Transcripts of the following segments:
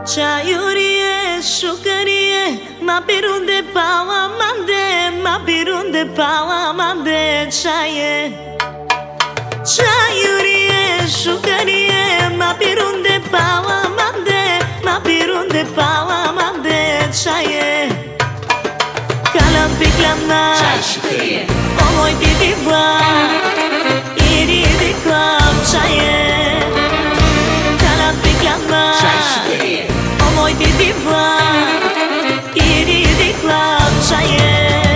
Çayuriye, şukariye, ma birunde pawa mande, ma birunde pawa mande, çaye. Çayuriye, şukariye, ma birunde pawa mande, ma birunde pawa mande, çaye. Kalam piklamna, Çay şükriye, omoy didiva, iri diklam, çaye. Kalam piklamna, çay şükriye, omoy didiva, iri diklam, çaye.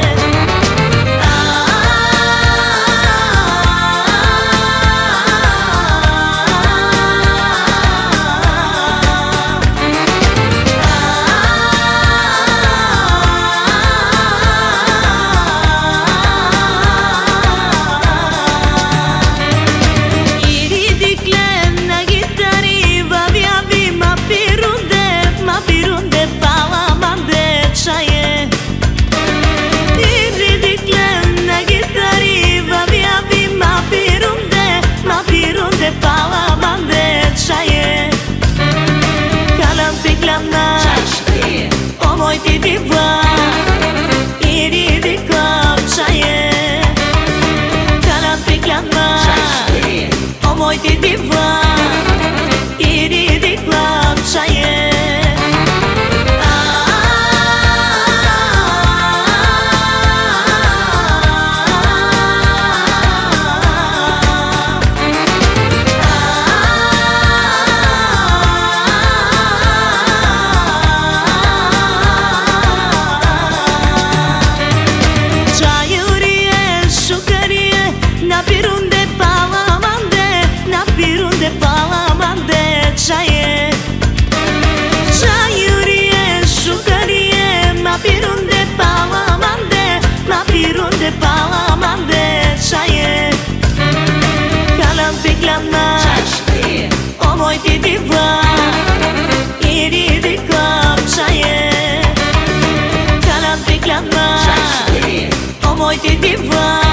çay şükriye, Omoy didiva, iri diklam, çaye. Kalam piklamna, çay şükriye, omoy didiva, iri diklam, çaye. çay şükriye, Omoy didiva, iri diklam, çaye. Kalam piklamna, çay şükriye, omoy didiva.